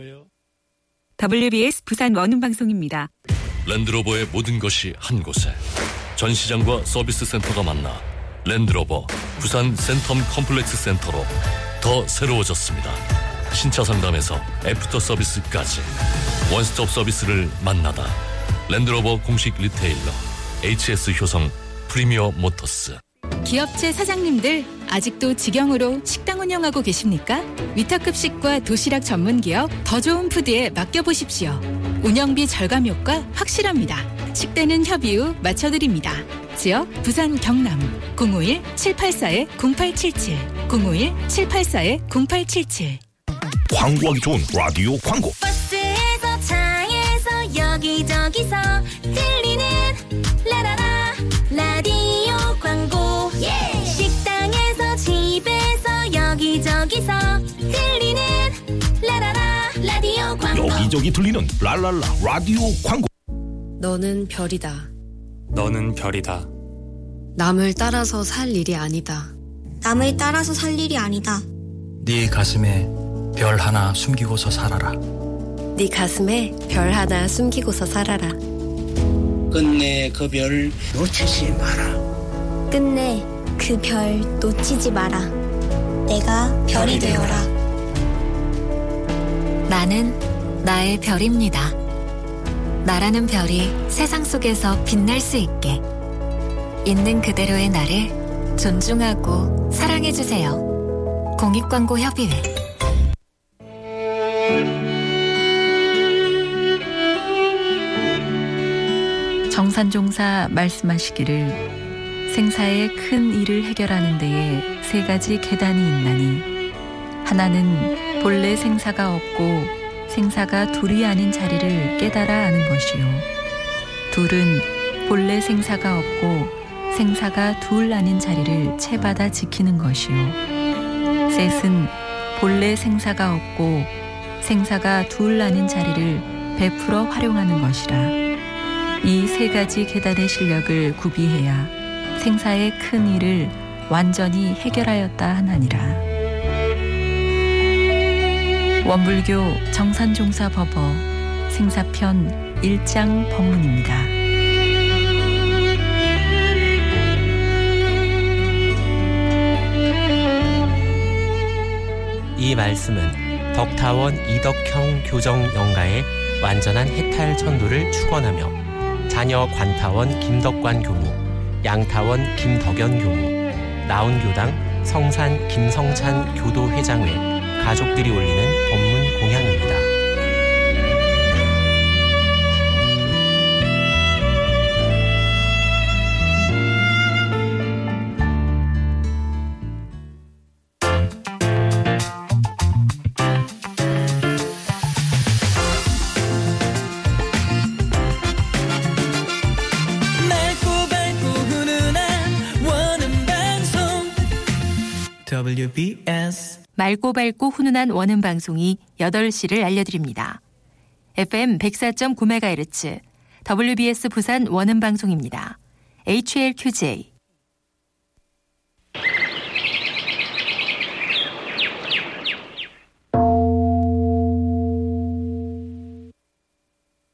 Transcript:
WBS 부산 원음방송입니다. 랜드로버의 모든 것이 한 곳에 전시장과 서비스 센터가 만나 랜드로버 부산 센텀 컴플렉스 센터로 더 새로워졌습니다. 신차 상담에서 애프터 서비스까지 원스톱 서비스를 만나다. 랜드로버 공식 리테일러 HS 효성 프리미어 모터스. 기업체 사장님들 아직도 직영으로 식당 운영하고 계십니까? 위탁급식과 도시락 전문기업 더 좋은 푸드에 맡겨보십시오. 운영비 절감 효과 확실합니다. 식대는 협의 후 맞춰드립니다. 지역 부산 경남 051-784-0877 051-784-0877. 광고하기 좋은 라디오 광고. 버스에서 차에서 여기저기서 들리는 라라라 라디오 광고. 식당에서 집에서 여기저기서 들리는 라라라 라디오 광고. 여기저기 들리는 랄랄라 라디오 광고. 너는 별이다. 너는 별이다. 남을 따라서 살 일이 아니다. 남을 따라서 살 일이 아니다. 네 가슴에 별 하나 숨기고서 살아라. 네 가슴에 별 하나 숨기고서 살아라. 끝내 그 별 놓치지 마라. 끝내 그 별 놓치지 마라. 내가 별이 되어라. 나는 나의 별입니다. 나라는 별이 세상 속에서 빛날 수 있게 있는 그대로의 나를 존중하고 사랑해주세요. 공익광고협의회. 정산종사 말씀하시기를 생사의 큰 일을 해결하는 데에 세 가지 계단이 있나니 하나는 본래 생사가 없고 생사가 둘이 아닌 자리를 깨달아 아는 것이요, 둘은 본래 생사가 없고 생사가 둘 아닌 자리를 채받아 지키는 것이요, 셋은 본래 생사가 없고 생사가 둘 아닌 자리를 베풀어 활용하는 것이라. 이 세 가지 계단의 실력을 구비해야 생사의 큰 일을 완전히 해결하였다 하나니라. 원불교 정산종사 법어 생사편 1장 법문입니다. 이 말씀은 덕타원 이덕형 교정영가의 완전한 해탈 천도를 축원하며 자녀 관타원 김덕관 교무, 양타원 김덕연 교무, 나온교당 성산 김성찬 교도회장회 가족들이 올리는 법문 공양입니다. WBS 맑고 밝고 훈훈한 원음 방송이 8시를 알려드립니다. FM 104.9MHz WBS 부산 원음 방송입니다. HLQJ